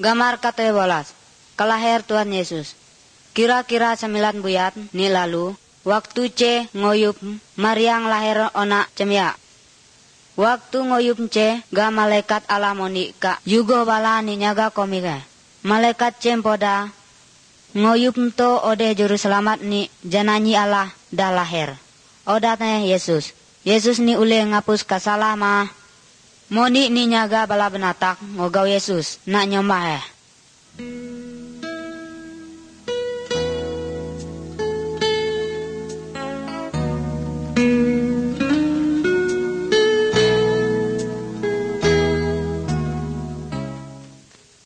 Gambar 14. Kelahir Tuhan Yesus. Kira-kira 9 buyat ni lalu, waktu ce ngoyup Maria lahir ona cemya. Waktu ngoyup ce ga malaikat Allah moni ka yugo bala ni nyaga komika. Malaikat cempoda ngoyup to ode juru selamat ni jananyi Allah dah lahir. Odatnya Yesus. Yesus ni ule ngapus kasalah mah. Moni ni nyaga bala benatak ngogau Yesus nak nyembah